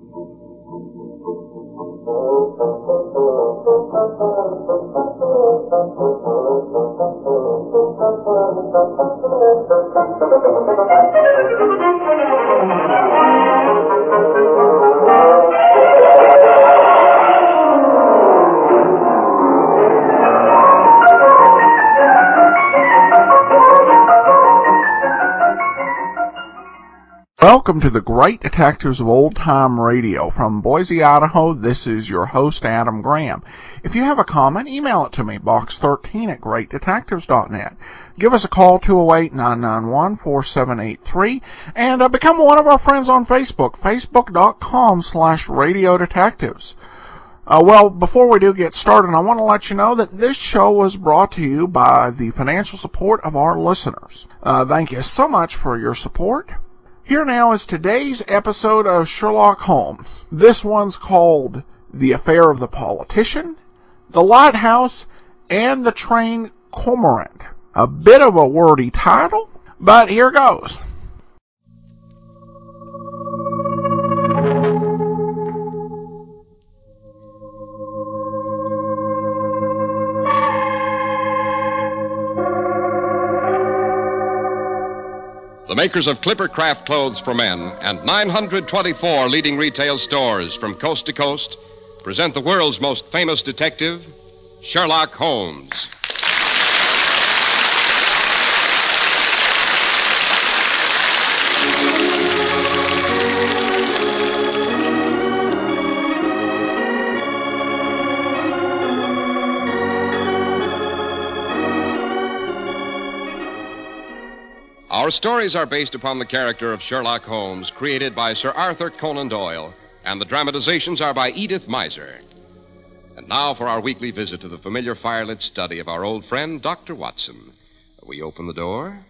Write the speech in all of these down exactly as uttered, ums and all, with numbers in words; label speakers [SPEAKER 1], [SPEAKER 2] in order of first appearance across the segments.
[SPEAKER 1] Welcome to the Great Detectives of Old Time Radio. From Boise, Idaho, this is your host, Adam Graham. If you have a comment, email it to me, box thirteen at great detectives dot net. Give us a call, two oh eight, nine nine one, four seven eight three, and uh, become one of our friends on Facebook, facebook.com slash radio detectives. Uh, well, before we do get started, I want to let you know that this show was brought to you by the financial support of our listeners. Uh, thank you so much for your support. Here now is today's episode of Sherlock Holmes. This one's called The Affair of the Politician, The Lighthouse, and The Trained Cormorant. A bit of a wordy title, but here goes.
[SPEAKER 2] The makers of Clipper Craft Clothes for Men and nine hundred twenty-four leading retail stores from coast to coast present the world's most famous detective, Sherlock Holmes. Our stories are based upon the character of Sherlock Holmes, created by Sir Arthur Conan Doyle, and the dramatizations are by Edith Meiser. And now for our weekly visit to the familiar firelit study of our old friend, Doctor Watson. We open the door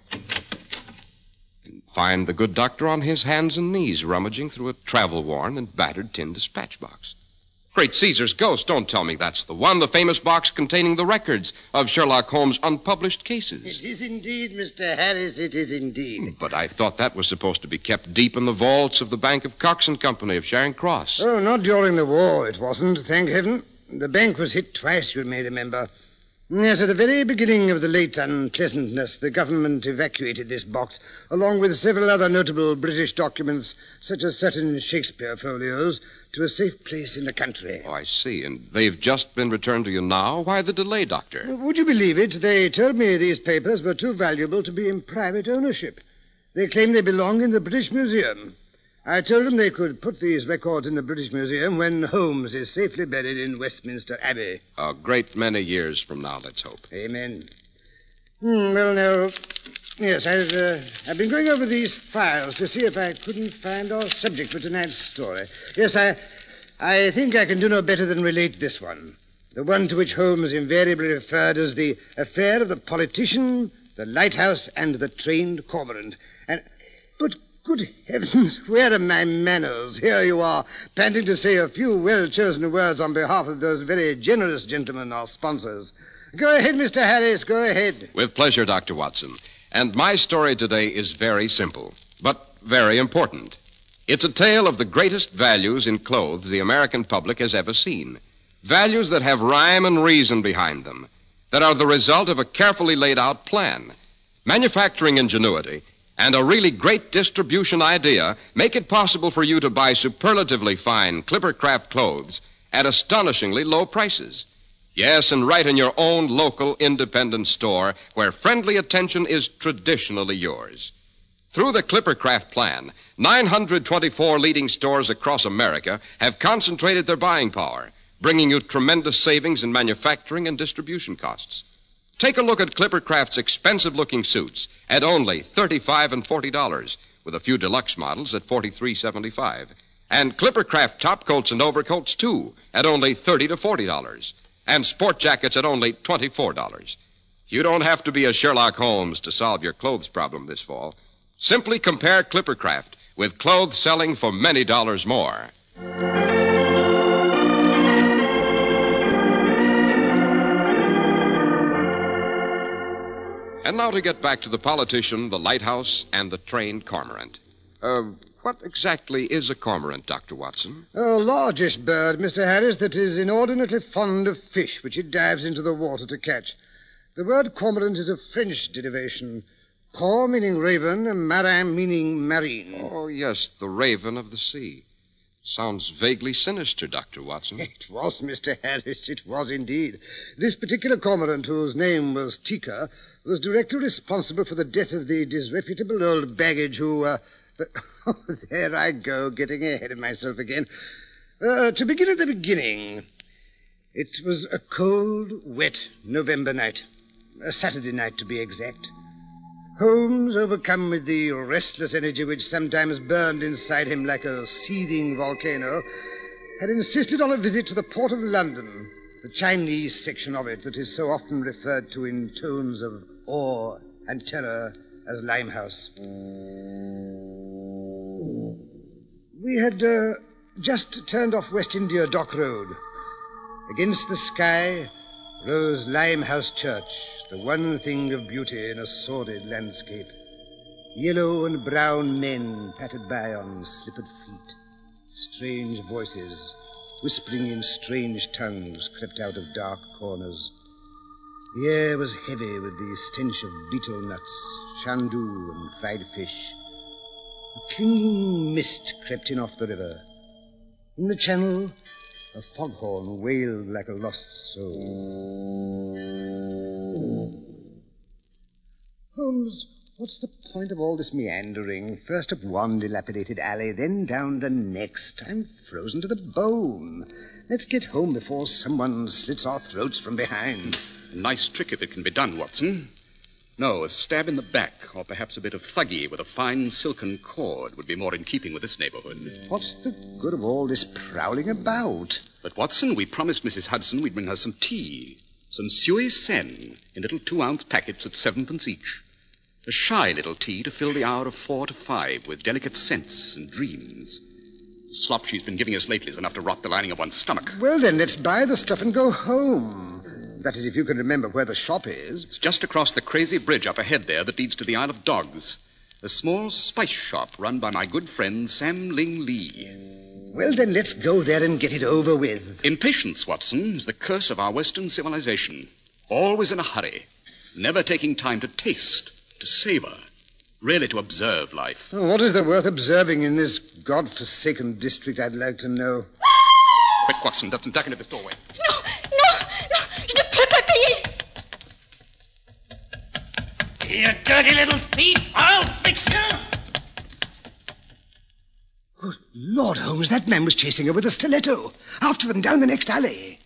[SPEAKER 2] and find the good doctor on his hands and knees rummaging through a travel-worn and battered tin dispatch box. Great Caesar's ghost, don't tell me that's the one, the famous box containing the records of Sherlock Holmes' unpublished cases.
[SPEAKER 3] It is indeed, Mister Harris, it is indeed.
[SPEAKER 2] But I thought that was supposed to be kept deep in the vaults of the Bank of Cox and Company of Charing Cross.
[SPEAKER 3] Oh, not during the war, it wasn't, thank heaven. The bank was hit twice, you may remember. Yes, at the very beginning of the late unpleasantness, the government evacuated this box, along with several other notable British documents, such as certain Shakespeare folios, to a safe place in the country.
[SPEAKER 2] Oh, I see. And they've just been returned to you now? Why the delay, Doctor?
[SPEAKER 3] Would you believe it? They told me these papers were too valuable to be in private ownership. They claim they belong in the British Museum. I told them they could put these records in the British Museum when Holmes is safely buried in Westminster Abbey.
[SPEAKER 2] A great many years from now, let's hope.
[SPEAKER 3] Amen. Hmm, well, now, yes, I've, uh, I've been going over these files to see if I couldn't find our subject for tonight's story. Yes, I, I think I can do no better than relate this one. The one to which Holmes invariably referred as the affair of the politician, the lighthouse, and the trained cormorant. And, but... good heavens, where are my manners? Here you are, panting to say a few well-chosen words on behalf of those very generous gentlemen, our sponsors. Go ahead, Mister Harris, go ahead.
[SPEAKER 2] With pleasure, Doctor Watson. And my story today is very simple, but very important. It's a tale of the greatest values in clothes the American public has ever seen. Values that have rhyme and reason behind them, that are the result of a carefully laid-out plan. Manufacturing ingenuity and a really great distribution idea make it possible for you to buy superlatively fine Clipper Craft clothes at astonishingly low prices. Yes, and right in your own local independent store where friendly attention is traditionally yours. Through the Clipper Craft plan, nine hundred twenty-four leading stores across America have concentrated their buying power, bringing you tremendous savings in manufacturing and distribution costs. Take a look at Clipper Craft's expensive-looking suits at only thirty-five dollars and forty dollars, with a few deluxe models at forty-three dollars and seventy-five cents. And Clipper Craft top coats and overcoats, too, at only thirty dollars to forty dollars. And sport jackets at only twenty-four dollars. You don't have to be a Sherlock Holmes to solve your clothes problem this fall. Simply compare Clipper Craft with clothes selling for many dollars more. And now to get back to the politician, the lighthouse, and the trained cormorant. Uh, what exactly is a cormorant, Doctor Watson?
[SPEAKER 3] A largish bird, Mister Harris, that is inordinately fond of fish, which it dives into the water to catch. The word cormorant is a French derivation. Cor meaning raven, and marin meaning marine.
[SPEAKER 2] Oh, yes, the raven of the sea. Sounds vaguely sinister, Doctor Watson.
[SPEAKER 3] It was, Mister Harris, it was indeed. This particular cormorant, whose name was Tika, was directly responsible for the death of the disreputable old baggage who, uh... But, oh, there I go, getting ahead of myself again. Uh, to begin at the beginning, it was a cold, wet November night. A Saturday night, to be exact. Holmes, overcome with the restless energy which sometimes burned inside him like a seething volcano, had insisted on a visit to the Port of London, the Chinese section of it that is so often referred to in tones of awe and terror as Limehouse. We had uh, just turned off West India Dock Road. Against the sky rose Limehouse Church, the one thing of beauty in a sordid landscape. Yellow and brown men pattered by on slippered feet. Strange voices, whispering in strange tongues, crept out of dark corners. The air was heavy with the stench of betel nuts, shandu, and fried fish. A clinging mist crept in off the river. In the channel, a foghorn wailed like a lost soul. Holmes, what's the point of all this meandering? First up one dilapidated alley, then down the next. I'm frozen to the bone. Let's get home before someone slits our throats from behind.
[SPEAKER 4] A nice trick if it can be done, Watson. No, a stab in the back, or perhaps a bit of thuggy with a fine silken cord would be more in keeping with this neighborhood.
[SPEAKER 3] What's the good of all this prowling about?
[SPEAKER 4] But, Watson, we promised Missus Hudson we'd bring her some tea. Some Suey Sen in little two-ounce packets at sevenpence each. A shy little tea to fill the hour of four to five with delicate scents and dreams. The slop she's been giving us lately is enough to rot the lining of one's stomach.
[SPEAKER 3] Well, then, let's buy the stuff and go home. That is, if you can remember where the shop is.
[SPEAKER 4] It's just across the crazy bridge up ahead there that leads to the Isle of Dogs. A small spice shop run by my good friend Sam Ling Lee.
[SPEAKER 3] Well, then, let's go there and get it over with.
[SPEAKER 4] Impatience, Watson, is the curse of our Western civilization. Always in a hurry. Never taking time to taste, to savor, really to observe life.
[SPEAKER 3] Oh, what is there worth observing in this God-forsaken district, I'd like to know?
[SPEAKER 4] Quick, Watson, doesn't duck into this doorway.
[SPEAKER 5] No, no, no, je ne peux pas payer.
[SPEAKER 6] You dirty little thief, I'll fix you.
[SPEAKER 3] Good Lord, Holmes, that man was chasing her with a stiletto. After them down the next alley.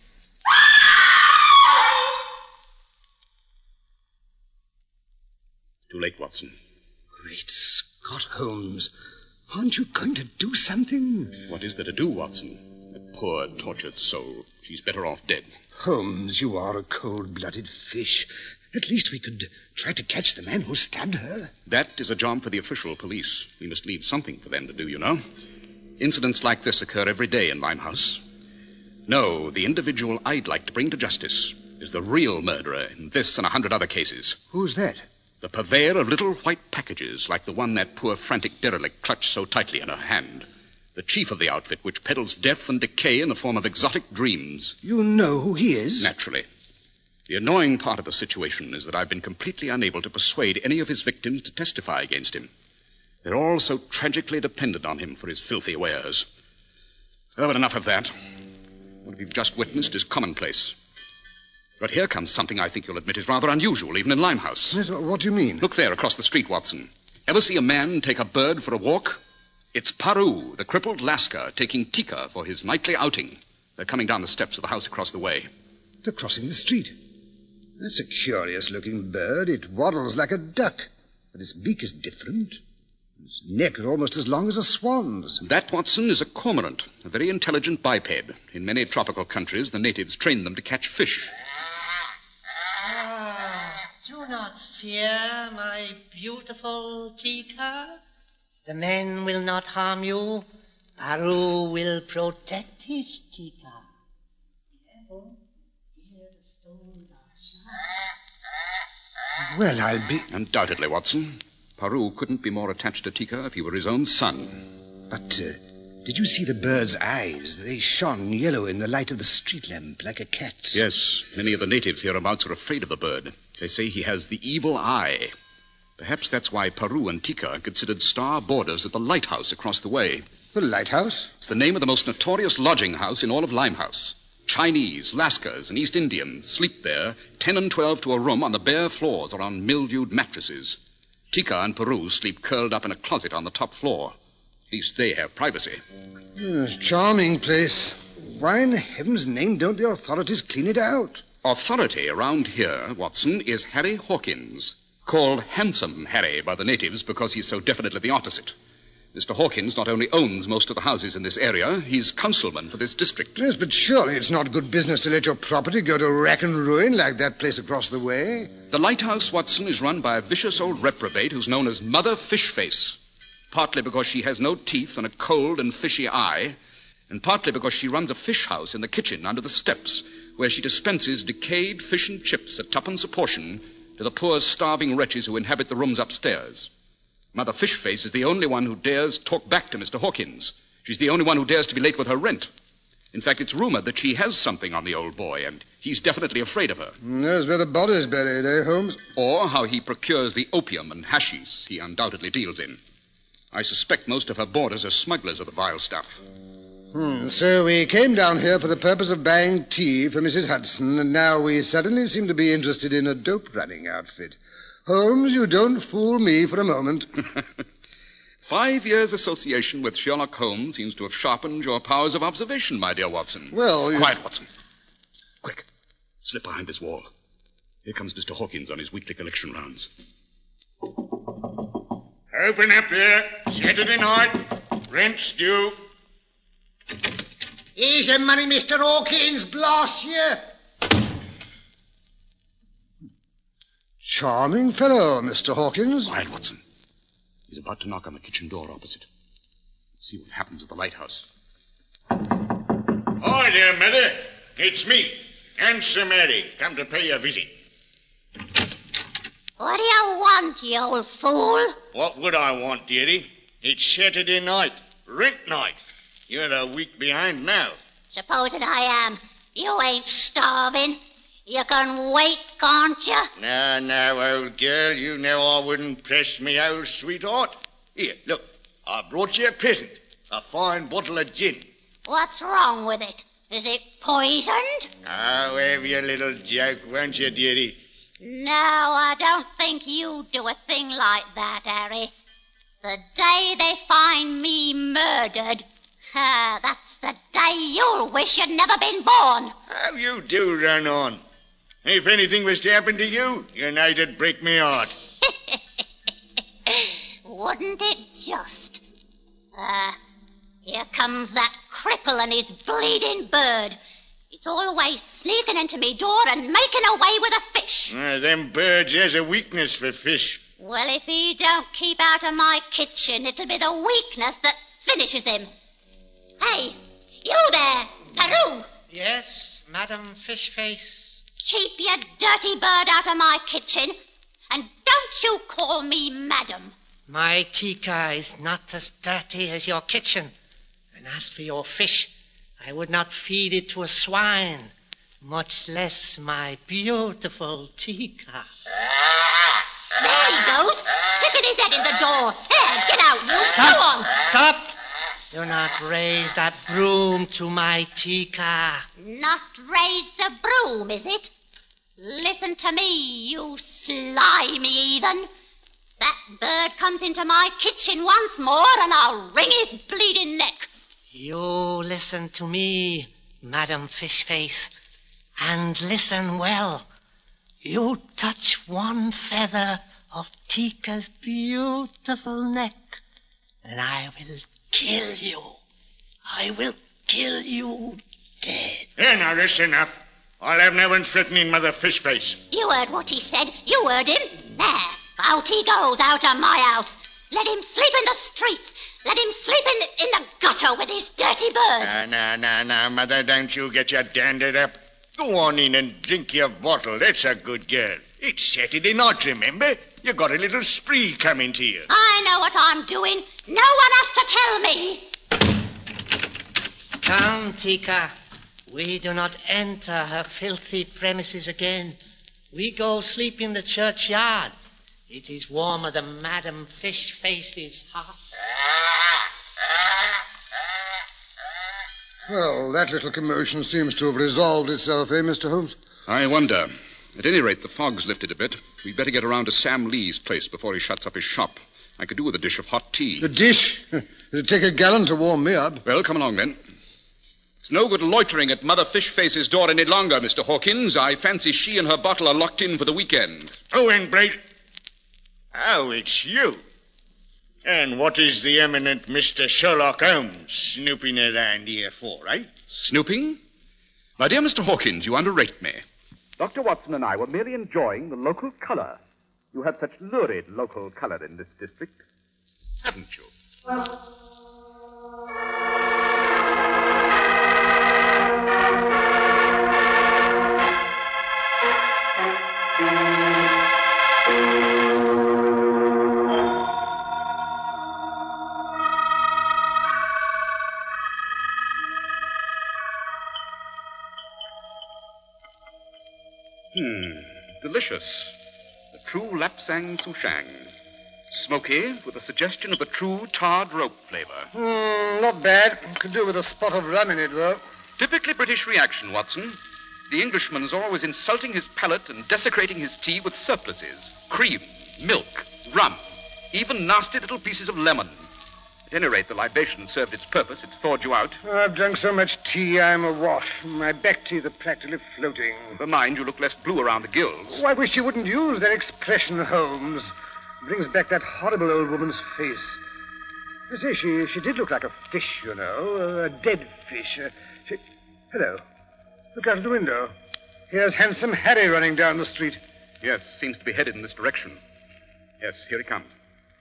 [SPEAKER 4] Too late, Watson.
[SPEAKER 3] Great Scott, Holmes. Aren't you going to do something?
[SPEAKER 4] What is there to do, Watson? That poor, tortured soul. She's better off dead.
[SPEAKER 3] Holmes, you are a cold-blooded fish. At least we could try to catch the man who stabbed her.
[SPEAKER 4] That is a job for the official police. We must leave something for them to do, you know. Incidents like this occur every day in Limehouse. No, the individual I'd like to bring to justice is the real murderer in this and a hundred other cases.
[SPEAKER 3] Who's that?
[SPEAKER 4] The purveyor of little white packages like the one that poor frantic derelict clutched so tightly in her hand. The chief of the outfit which peddles death and decay in the form of exotic dreams.
[SPEAKER 3] You know who he is?
[SPEAKER 4] Naturally. The annoying part of the situation is that I've been completely unable to persuade any of his victims to testify against him. They're all so tragically dependent on him for his filthy wares. Oh, but enough of that. What we've just witnessed is commonplace. But here comes something I think you'll admit is rather unusual, even in Limehouse.
[SPEAKER 3] Yes, what do you mean?
[SPEAKER 4] Look there, across the street, Watson. Ever see a man take a bird for a walk? It's Paru, the crippled Lascar, taking Tika for his nightly outing. They're coming down the steps of the house across the way.
[SPEAKER 3] They're crossing the street. That's a curious-looking bird. It waddles like a duck, but its beak is different. Its neck is almost as long as a swan's.
[SPEAKER 4] That, Watson, is a cormorant, a very intelligent biped. In many tropical countries, the natives train them to catch fish.
[SPEAKER 6] Ah, do not fear, my beautiful Tika. The men will not harm you. Paru will protect his Tika. Careful. Here the stones are sharp.
[SPEAKER 3] Well, I'll be...
[SPEAKER 4] Undoubtedly, Watson. Paru couldn't be more attached to Tika if he were his own son.
[SPEAKER 3] But uh, did you see the bird's eyes? They shone yellow in the light of the street lamp like a cat's.
[SPEAKER 4] Yes, many of the natives hereabouts are afraid of the bird. They say he has the evil eye. Perhaps that's why Peru and Tika are considered star boarders at the lighthouse across the way.
[SPEAKER 3] The lighthouse?
[SPEAKER 4] It's the name of the most notorious lodging house in all of Limehouse. Chinese, Lascars, and East Indians sleep there, ten and twelve to a room on the bare floors or on mildewed mattresses. Tika and Peru sleep curled up in a closet on the top floor. At least they have privacy.
[SPEAKER 3] Yes, charming place. Why in heaven's name don't the authorities clean it out?
[SPEAKER 4] Authority around here, Watson, is Harry Hawkins, called Handsome Harry by the natives because he's so definitely the opposite. Mister Hawkins not only owns most of the houses in this area, he's councilman for this district.
[SPEAKER 3] Yes, but surely it's not good business to let your property go to rack and ruin like that place across the way.
[SPEAKER 4] The lighthouse, Watson, is run by a vicious old reprobate who's known as Mother Fishface, partly because she has no teeth and a cold and fishy eye, and partly because she runs a fish house in the kitchen under the steps, where she dispenses decayed fish and chips at tuppence a portion to the poor starving wretches who inhabit the rooms upstairs. Mother Fishface is the only one who dares talk back to Mister Hawkins. She's the only one who dares to be late with her rent. In fact, it's rumored that she has something on the old boy, and he's definitely afraid of her.
[SPEAKER 3] Knows where the body's buried, eh, Holmes?
[SPEAKER 4] Or how he procures the opium and hashish he undoubtedly deals in. I suspect most of her boarders are smugglers of the vile stuff.
[SPEAKER 3] Hmm. So we came down here for the purpose of buying tea for Missus Hudson, and now we suddenly seem to be interested in a dope-running outfit. Holmes, you don't fool me for a moment.
[SPEAKER 4] Five years' association with Sherlock Holmes seems to have sharpened your powers of observation, my dear Watson.
[SPEAKER 3] Well, you...
[SPEAKER 4] Quiet, Watson. Quick. Slip behind this wall. Here comes Mister Hawkins on his weekly collection rounds.
[SPEAKER 6] Open up there. Saturday night. Rent's due.
[SPEAKER 3] Here's your money, Mister Hawkins. Blast you. Charming fellow, Mister Hawkins.
[SPEAKER 4] Quiet, Watson. He's about to knock on the kitchen door opposite. Let's see what happens at the lighthouse.
[SPEAKER 6] Hi there, Mother. It's me, Handsome Harry, come to pay you a visit.
[SPEAKER 5] What do you want, you old fool?
[SPEAKER 6] What would I want, dearie? It's Saturday night, rent night. You're a week behind now.
[SPEAKER 5] Supposing I am. You ain't starving. You can wait, can't you?
[SPEAKER 6] Now, now, old girl, you know I wouldn't press me old sweetheart. Here, look, I brought you a present. A fine bottle of gin.
[SPEAKER 5] What's wrong with it? Is it poisoned?
[SPEAKER 6] I'll have your little joke, won't you, dearie?
[SPEAKER 5] No, I don't think you do a thing like that, Harry. The day they find me murdered, ah, that's the day you'll wish you'd never been born.
[SPEAKER 6] How you do run on. If anything was to happen to you, you know it'd break me heart.
[SPEAKER 5] Wouldn't it just? Ah, uh, here comes that cripple and his bleeding bird. It's always sneaking into me door and making away with a fish.
[SPEAKER 6] Uh, them birds has a weakness for fish.
[SPEAKER 5] Well, if he don't keep out of my kitchen, it'll be the weakness that finishes him. Hey, you there, Peru.
[SPEAKER 7] Yes, Madam Fishface.
[SPEAKER 5] Keep your dirty bird out of my kitchen, and don't you call me madam.
[SPEAKER 7] My Tika is not as dirty as your kitchen. And as for your fish, I would not feed it to a swine, much less my beautiful Tika.
[SPEAKER 5] There he goes, sticking his head in the door. Here, get out, you.
[SPEAKER 7] Stop!
[SPEAKER 5] Go on.
[SPEAKER 7] Stop! Do not raise that broom to my Tika.
[SPEAKER 5] Not raise the broom, is it? Listen to me, you slimy heathen. That bird comes into my kitchen once more, and I'll wring his bleeding neck.
[SPEAKER 7] You listen to me, Madam Fishface, and listen well. You touch one feather of Tika's beautiful neck, and I will kill you. I will kill you dead.
[SPEAKER 6] Here, now, that's enough. I'll have no one threatening Mother Fishface.
[SPEAKER 5] You heard what he said. You heard him. There, out he goes, out of my house. Let him sleep in the streets. Let him sleep in the, in the gutter with his dirty bird.
[SPEAKER 6] Now, now, now, now, Mother, don't you get your danded up. Go on in and drink your bottle. That's a good girl. It's Saturday night, remember? You got a little spree coming to you.
[SPEAKER 5] I know what I'm doing. No one has to tell me.
[SPEAKER 7] Come, Tika. We do not enter her filthy premises again. We go sleep in the churchyard. It is warmer than Madam Fishface's heart.
[SPEAKER 3] Well, that little commotion seems to have resolved itself, eh, Mister Holmes?
[SPEAKER 4] I wonder. At any rate, the fog's lifted a bit. We'd better get around to Sam Lee's place before he shuts up his shop. I could do with a dish of hot tea.
[SPEAKER 3] The dish? It'd take a gallon to warm me up.
[SPEAKER 4] Well, come along, then. It's no good loitering at Mother Fishface's door any longer, Mister Hawkins. I fancy she and her bottle are locked in for the weekend.
[SPEAKER 6] Oh, and Braid. Oh, it's you. And what is the eminent Mister Sherlock Holmes snooping around here for, eh?
[SPEAKER 4] Snooping? My dear Mister Hawkins, you underrate me.
[SPEAKER 8] Doctor Watson and I were merely enjoying the local color. You have such lurid local color in this district.
[SPEAKER 4] Haven't you?
[SPEAKER 8] Hmm, delicious. The true Lapsang Souchang. Smoky, with a suggestion of the true tarred rope flavor.
[SPEAKER 3] Hmm, not bad. Could do with a spot of rum in it, though.
[SPEAKER 8] Typically British reaction, Watson. The Englishman's always insulting his palate and desecrating his tea with surpluses. Cream, milk, rum, even nasty little pieces of lemon. At any rate, the libation served its purpose. It's thawed you out.
[SPEAKER 3] I've drunk so much tea, I'm awash. My back teeth are practically floating.
[SPEAKER 8] For mind, you look less blue around the gills.
[SPEAKER 3] Oh, I wish you wouldn't use that expression, Holmes. Brings back that horrible old woman's face. You see, she, she did look like a fish, you know, a dead fish. Uh, she... Hello. Look out of the window. Here's Handsome Harry running down the street.
[SPEAKER 8] Yes, seems to be headed in this direction. Yes, here he comes.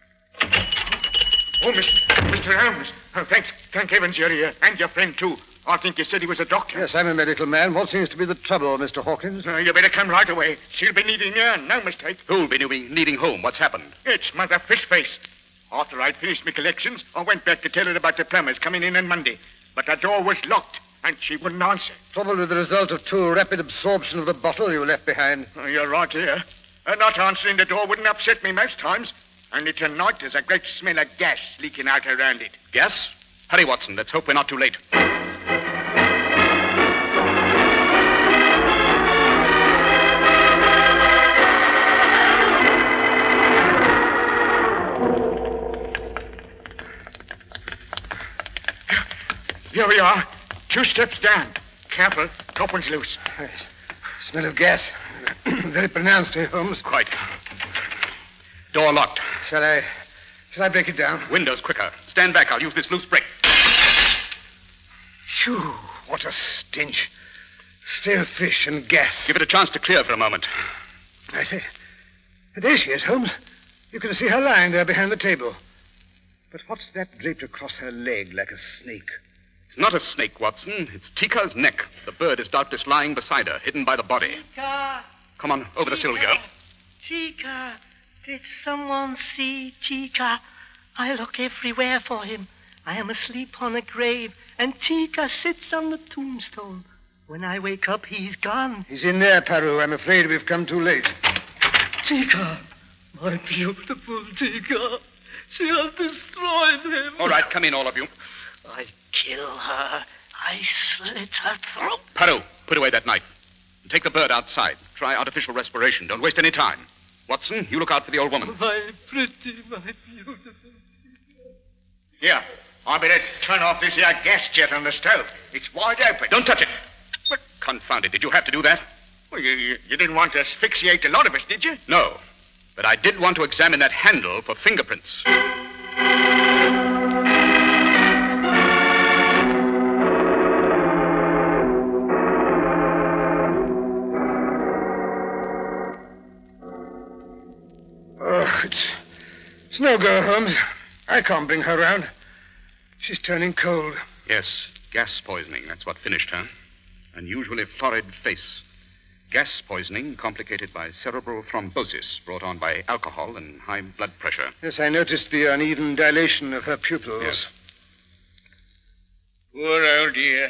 [SPEAKER 6] Oh, Mister Mister Holmes. Oh, thanks. Thank heavens you're here. And your friend, too. I think you said he was a doctor.
[SPEAKER 3] Yes, I'm a medical man. What seems to be the trouble, Mister Hawkins?
[SPEAKER 6] Uh, you better come right away. She'll be needing you, no mistake.
[SPEAKER 8] Who'll be needing whom? What's happened?
[SPEAKER 6] It's Mother Fishface. After I'd finished my collections, I went back to tell her about the plumbers coming in on Monday. But the door was locked, and she wouldn't answer.
[SPEAKER 3] Probably the result of too rapid absorption of the bottle you left behind.
[SPEAKER 6] Oh, you're right here. Her not answering the door wouldn't upset me most times. Only tonight there's a great smell of gas leaking out around it.
[SPEAKER 8] Gas? Hurry, Watson. Let's hope we're not too late.
[SPEAKER 6] Here we are. Two steps down. Careful. Top one's loose.
[SPEAKER 3] Right. Smell of gas. Very pronounced, eh, Holmes?
[SPEAKER 8] Quite. Door locked.
[SPEAKER 3] Shall I... Shall I break it down?
[SPEAKER 8] Windows quicker. Stand back. I'll use this loose brick.
[SPEAKER 3] Phew, what a stench. Stale fish and gas.
[SPEAKER 8] Give it a chance to clear for a moment.
[SPEAKER 3] I say, there she is, Holmes. You can see her lying there behind the table. But what's that draped across her leg like a snake?
[SPEAKER 8] It's not a snake, Watson. It's Tika's neck. The bird is doubtless lying beside her, hidden by the body.
[SPEAKER 7] Tika!
[SPEAKER 8] Come on, over the sill, girl.
[SPEAKER 7] Tika! Did someone see Tika? I look everywhere for him. I am asleep on a grave, and Tika sits on the tombstone. When I wake up, he's gone.
[SPEAKER 3] He's in there, Paru. I'm afraid we've come too late.
[SPEAKER 7] Tika! My beautiful Tika! She has destroyed him.
[SPEAKER 8] All right, come in, all of you.
[SPEAKER 7] I kill her. I slit her throat.
[SPEAKER 8] Paru, put away that knife. And take the bird outside. Try artificial respiration. Don't waste any time. Watson, you look out for the old woman.
[SPEAKER 7] My pretty, my beautiful.
[SPEAKER 6] Here, I better turn off this here gas jet on the stove. It's wide open.
[SPEAKER 8] Don't touch it. But confound it, did you have to do that?
[SPEAKER 6] Well, you, you, you didn't want to asphyxiate a lot of us, did you?
[SPEAKER 8] No. But I did want to examine that handle for fingerprints.
[SPEAKER 3] Oh, it's, it's no go, Holmes. I can't bring her round. She's turning cold.
[SPEAKER 8] Yes, gas poisoning. That's what finished her. Unusually florid face. Gas poisoning complicated by cerebral thrombosis brought on by alcohol and high blood pressure.
[SPEAKER 3] Yes, I noticed the uneven dilation of her pupils.
[SPEAKER 8] Yes.
[SPEAKER 6] Poor old dear.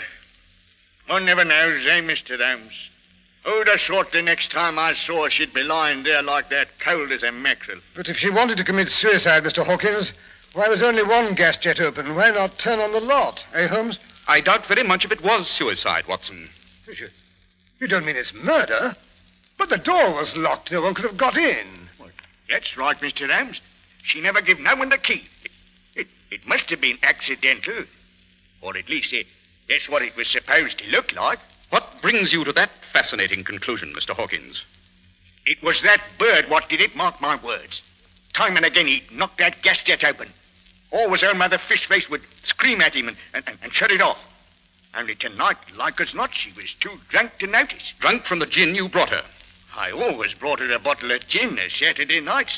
[SPEAKER 6] One never knows, eh, Mister Holmes? Who'd have thought the next time I saw her she'd be lying there like that, cold as a mackerel?
[SPEAKER 3] But if she wanted to commit suicide, Mister Hawkins, why was only one gas jet open? Why not turn on the lot, eh, Holmes?
[SPEAKER 8] I doubt very much if it was suicide, Watson.
[SPEAKER 3] You, you don't mean it's murder? But the door was locked. No one could have got in.
[SPEAKER 6] Well, that's right, Mister Holmes. She never gave no one the key. It, it, it must have been accidental. Or at least it, that's what it was supposed to look like.
[SPEAKER 8] What brings you to that fascinating conclusion, Mister Hawkins?
[SPEAKER 6] It was that bird what did it, mark my words. Time and again he knocked that gas jet open. Always old Mother Fishface would scream at him and, and, and shut it off. Only tonight, like as not, she was too drunk to notice.
[SPEAKER 8] Drunk from the gin you brought her?
[SPEAKER 6] I always brought her a bottle of gin on Saturday nights.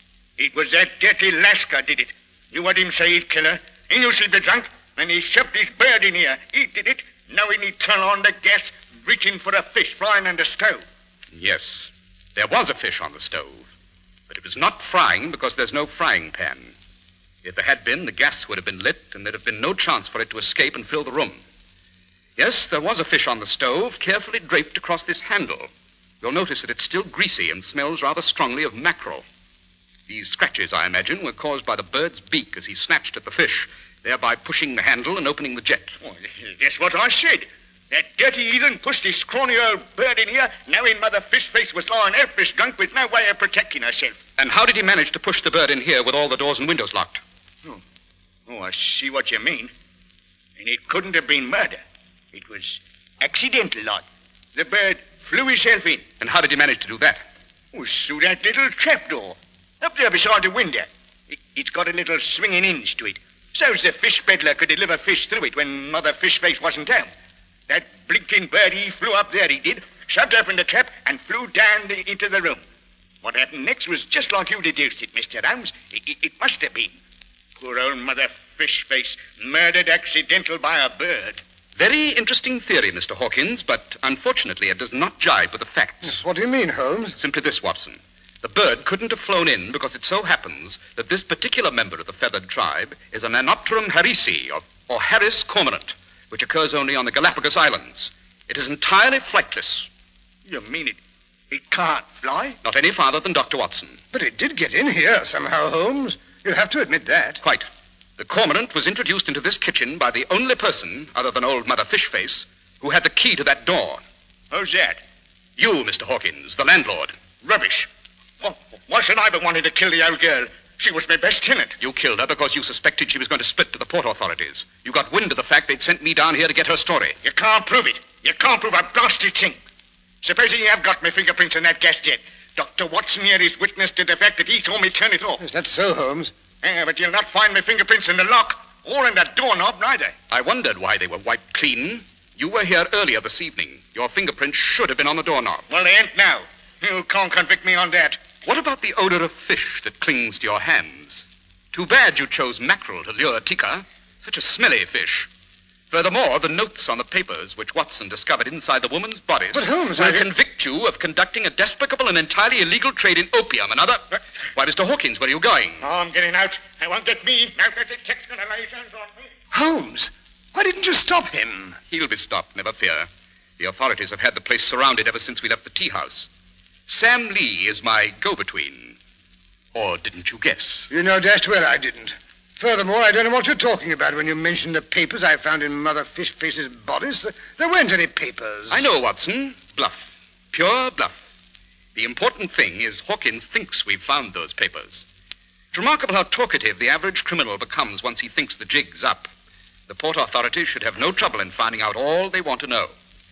[SPEAKER 6] It was that dirty Lascar did it. You heard him say he'd kill her. He knew she'd be drunk, and he shoved his bird in here. He did it, knowing he'd turn on the gas, reaching for a fish frying on the stove.
[SPEAKER 8] Yes, there was a fish on the stove. But it was not frying because there's no frying pan. If there had been, the gas would have been lit, and there'd have been no chance for it to escape and fill the room. Yes, there was a fish on the stove, carefully draped across this handle. You'll notice that it's still greasy and smells rather strongly of mackerel. These scratches, I imagine, were caused by the bird's beak as he snatched at the fish, thereby pushing the handle and opening the jet.
[SPEAKER 6] Oh, that's what I said. That dirty heathen pushed his scrawny old bird in here, knowing Mother Fishface was lying helpless drunk with no way of protecting herself.
[SPEAKER 8] And how did he manage to push the bird in here with all the doors and windows locked?
[SPEAKER 6] Oh, oh I see what you mean. And it couldn't have been murder. It was accidental, like. The bird flew himself in.
[SPEAKER 8] And how did he manage to do that?
[SPEAKER 6] Oh, through that little trapdoor. Up there beside the window. It, it's got a little swinging hinge to it. So's the fish peddler could deliver fish through it when Mother Fishface wasn't home. That blinking bird, he flew up there, he did, shoved open the trap, and flew down the, into the room. What happened next was just like you deduced it, Mister Holmes. It, it, it must have been. Poor old Mother Fishface, murdered accidental by a bird.
[SPEAKER 8] Very interesting theory, Mister Hawkins, but unfortunately it does not jibe with the facts.
[SPEAKER 3] What do you mean, Holmes?
[SPEAKER 8] Simply this, Watson. The bird couldn't have flown in because it so happens that this particular member of the feathered tribe is an Anopterum harrisi, or, or Harris cormorant, which occurs only on the Galapagos Islands. It is entirely flightless.
[SPEAKER 6] You mean it? It can't fly?
[SPEAKER 8] Not any farther than Doctor Watson.
[SPEAKER 3] But it did get in here somehow, Holmes. You'll have to admit that.
[SPEAKER 8] Quite. The cormorant was introduced into this kitchen by the only person, other than old Mother Fishface, who had the key to that door.
[SPEAKER 6] Who's that?
[SPEAKER 8] You, Mister Hawkins, the landlord.
[SPEAKER 6] Rubbish. Well, why should I be wanting to kill the old girl? She was my best tenant.
[SPEAKER 8] You killed her because you suspected she was going to split to the port authorities. You got wind of the fact they'd sent me down here to get her story.
[SPEAKER 6] You can't prove it. You can't prove a blasted thing. Supposing you have got my fingerprints in that gas jet. Doctor Watson here is witness to the fact that he saw me turn it off.
[SPEAKER 3] Is that so, Holmes?
[SPEAKER 6] Yeah, but you'll not find my fingerprints in the lock or in the doorknob, neither.
[SPEAKER 8] I wondered why they were wiped clean. You were here earlier this evening. Your fingerprints should have been on the doorknob.
[SPEAKER 6] Well, they ain't now. You can't convict me on that.
[SPEAKER 8] What about the odor of fish that clings to your hands? Too bad you chose mackerel to lure Tika. Such a smelly fish. Furthermore, the notes on the papers which Watson discovered inside the woman's bodice
[SPEAKER 3] but Holmes,
[SPEAKER 8] will
[SPEAKER 3] I...
[SPEAKER 8] convict you of conducting a despicable and entirely illegal trade in opium and other... Why, Mister Hawkins, where are you going?
[SPEAKER 6] Oh, I'm getting out. I won't get me. Now that the tech's going to lay hands on me.
[SPEAKER 3] Holmes, why didn't you stop him?
[SPEAKER 8] He'll be stopped, never fear. The authorities have had the place surrounded ever since we left the tea house. Sam Lee is my go-between. Or didn't you guess?
[SPEAKER 3] You know dashed well I didn't. Furthermore, I don't know what you're talking about when you mention the papers I found in Mother Fishface's bodice. There weren't any papers.
[SPEAKER 8] I know, Watson. Bluff. Pure bluff. The important thing is Hawkins thinks we've found those papers. It's remarkable how talkative the average criminal becomes once he thinks the jig's up. The port authorities should have no trouble in finding out all they want to know.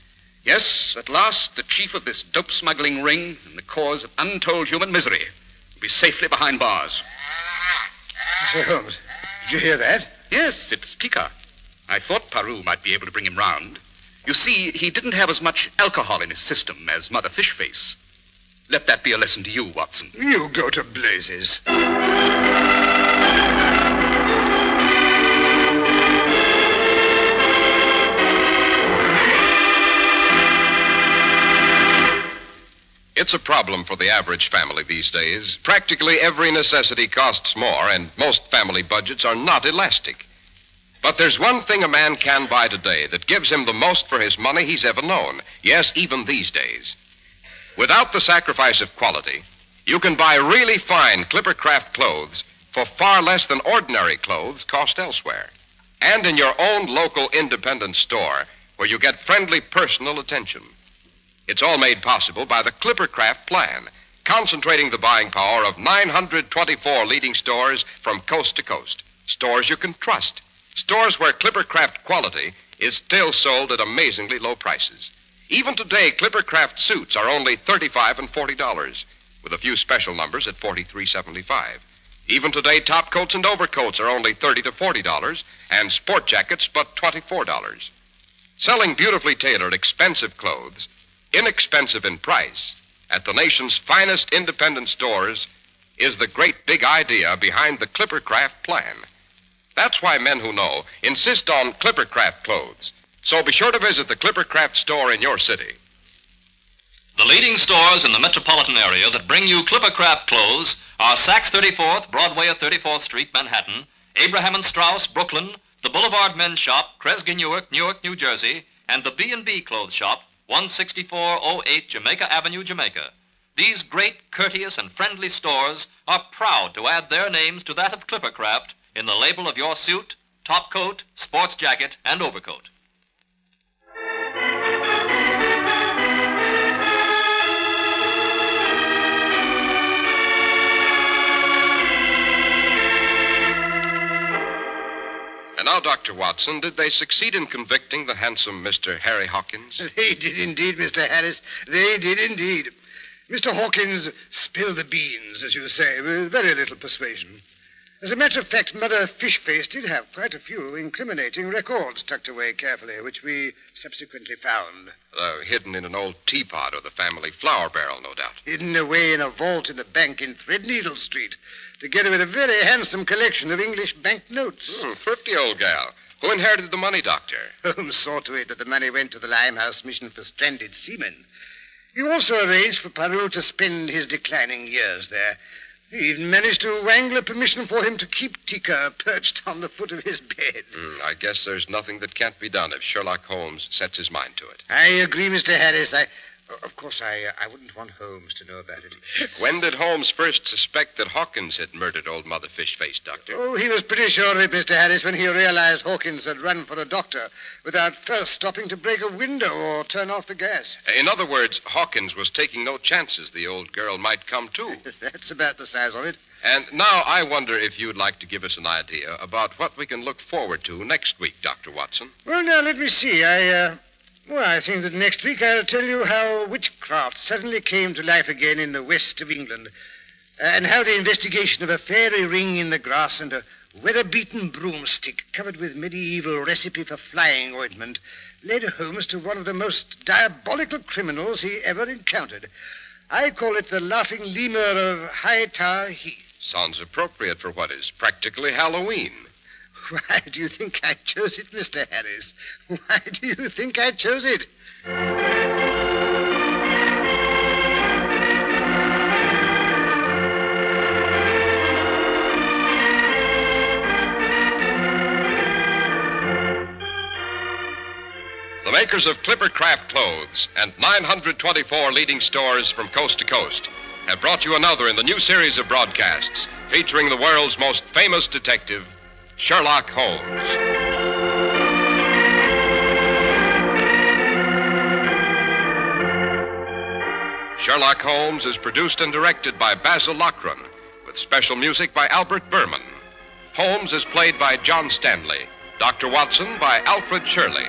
[SPEAKER 8] Yes, at last, the chief of this dope smuggling ring and the cause of untold human misery will be safely behind bars.
[SPEAKER 3] Sir Holmes, did you hear that?
[SPEAKER 8] Yes, it's Tika. I thought Paru might be able to bring him round. You see, he didn't have as much alcohol in his system as Mother Fishface. Let that be a lesson to you, Watson.
[SPEAKER 3] You go to blazes.
[SPEAKER 2] It's a problem for the average family these days. Practically every necessity costs more, and most family budgets are not elastic. But there's one thing a man can buy today that gives him the most for his money he's ever known. Yes, even these days. Without the sacrifice of quality, you can buy really fine Clippercraft clothes for far less than ordinary clothes cost elsewhere. And in your own local independent store, where you get friendly personal attention. It's all made possible by the Clippercraft plan, concentrating the buying power of nine hundred twenty-four leading stores from coast to coast. Stores you can trust. Stores where Clippercraft quality is still sold at amazingly low prices. Even today, Clippercraft suits are only thirty-five dollars and forty dollars, with a few special numbers at forty-three dollars and seventy-five cents. Even today, top coats and overcoats are only thirty dollars to forty dollars, and sport jackets but twenty-four dollars. Selling beautifully tailored, expensive clothes, inexpensive in price, at the nation's finest independent stores is the great big idea behind the Clippercraft plan. That's why men who know insist on Clippercraft clothes. So be sure to visit the Clippercraft store in your city.
[SPEAKER 9] The leading stores in the metropolitan area that bring you Clippercraft clothes are Saks thirty-fourth, Broadway at thirty-fourth Street, Manhattan, Abraham and Straus, Brooklyn, the Boulevard Men's Shop, Kresge Newark, Newark, New Jersey, and the B and B Clothes Shop, one sixty-four oh eight Jamaica Avenue, Jamaica. These great, courteous, and friendly stores are proud to add their names to that of Clippercraft in the label of your suit, top coat, sports jacket, and overcoat.
[SPEAKER 2] And now, Doctor Watson, did they succeed in convicting the handsome Mister Harry Hawkins?
[SPEAKER 3] They did indeed, Mister Harris. They did indeed. Mister Hawkins spilled the beans, as you say, with very little persuasion. As a matter of fact, Mother Fishface did have quite a few incriminating records tucked away carefully, which we subsequently found.
[SPEAKER 2] Uh, hidden in an old teapot or the family flour barrel, no doubt.
[SPEAKER 3] Hidden away in a vault in the bank in Threadneedle Street, together with a very handsome collection of English banknotes.
[SPEAKER 2] Hmm, thrifty old gal. Who inherited the money, Doctor?
[SPEAKER 3] Holmes saw to it that the money went to the Limehouse Mission for Stranded Seamen. He also arranged for Peru to spend his declining years there. He even managed to wangle a permission for him to keep Tika perched on the foot of his bed.
[SPEAKER 2] Mm, I guess there's nothing that can't be done if Sherlock Holmes sets his mind to it.
[SPEAKER 3] I agree, Mister Harris. I, of course, I, uh, I wouldn't want Holmes to know about it.
[SPEAKER 2] When did Holmes first suspect that Hawkins had murdered old Mother Fishface, Doctor?
[SPEAKER 3] Oh, he was pretty sure of it, Mister Harris, when he realized Hawkins had run for a doctor without first stopping to break a window or turn off the gas.
[SPEAKER 2] In other words, Hawkins was taking no chances the old girl might come to.
[SPEAKER 3] That's about the size of it.
[SPEAKER 2] And now I wonder if you'd like to give us an idea about what we can look forward to next week, Doctor Watson.
[SPEAKER 3] Well, now, let me see. I, uh... Well, I think that next week I'll tell you how witchcraft suddenly came to life again in the west of England, uh, and how the investigation of a fairy ring in the grass and a weather-beaten broomstick covered with medieval recipe for flying ointment led Holmes to one of the most diabolical criminals he ever encountered. I call it the Laughing Lemur of High Tower Heath.
[SPEAKER 2] Sounds appropriate for what is practically Halloween.
[SPEAKER 3] Why do you think I chose it, Mister Harris? Why do you think I chose it?
[SPEAKER 2] The makers of Clippercraft clothes and nine hundred twenty-four leading stores from coast to coast have brought you another in the new series of broadcasts featuring the world's most famous detective, Sherlock Holmes. Sherlock Holmes is produced and directed by Basil Lochran, with special music by Albert Berman. Holmes is played by John Stanley, Doctor Watson by Alfred Shirley.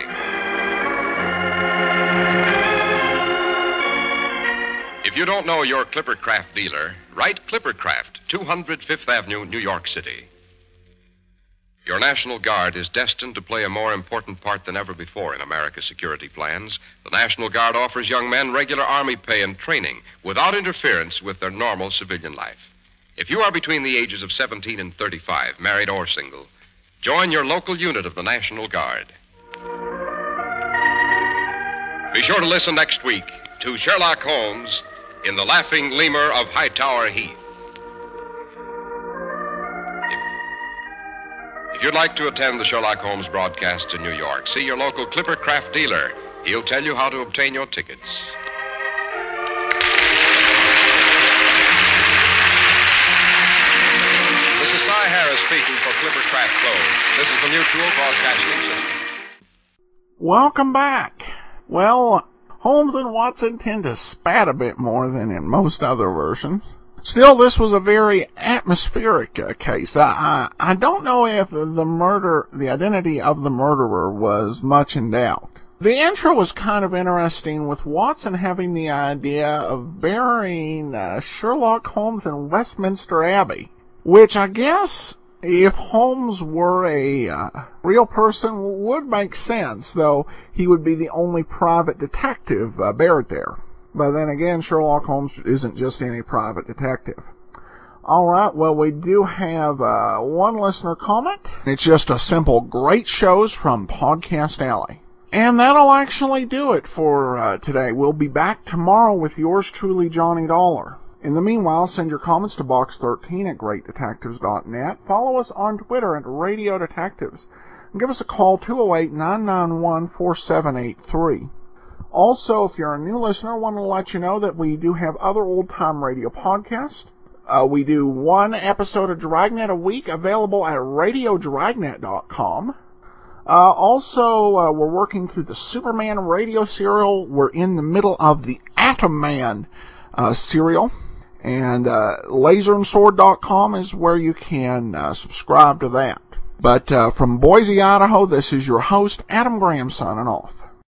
[SPEAKER 2] If you don't know your Clippercraft dealer, write Clippercraft, two hundred Fifth Avenue, New York City. Your National Guard is destined to play a more important part than ever before in America's security plans. The National Guard offers young men regular Army pay and training without interference with their normal civilian life. If you are between the ages of seventeen and thirty-five, married or single, join your local unit of the National Guard. Be sure to listen next week to Sherlock Holmes in The Laughing Lemur of Hightower Heath. If you'd like to attend the Sherlock Holmes broadcasts in New York, see your local Clipper Craft dealer. He'll tell you how to obtain your tickets. This is Cy Harris speaking for Clipper Craft Clothes. This is the Mutual Broadcasting System.
[SPEAKER 1] Welcome back. Well, Holmes and Watson tend to spat a bit more than in most other versions. Still, this was a very atmospheric uh, case. I, I I don't know if the murder, the identity of the murderer was much in doubt. The intro was kind of interesting, with Watson having the idea of burying uh, Sherlock Holmes in Westminster Abbey, which I guess, if Holmes were a uh, real person, would make sense, though he would be the only private detective uh, buried there. But then again, Sherlock Holmes isn't just any private detective. Alright, well, we do have uh, one listener comment. It's just a simple great shows from Podcast Alley. And that'll actually do it for uh, today. We'll be back tomorrow with yours truly, Johnny Dollar. In the meanwhile, send your comments to box thirteen at great detectives dot net. Follow us on Twitter at Radio Detectives. And give us a call, two oh eight, nine nine one, four seven eight three. Also, if you're a new listener, I want to let you know that we do have other old-time radio podcasts. Uh, we do one episode of Dragnet a week, available at radio dragnet dot com. Uh, also, uh, we're working through the Superman radio serial. We're in the middle of the Atom Man uh, serial. And uh, laser and sword dot com is where you can uh, subscribe to that. But uh, from Boise, Idaho, this is your host, Adam Graham, signing off.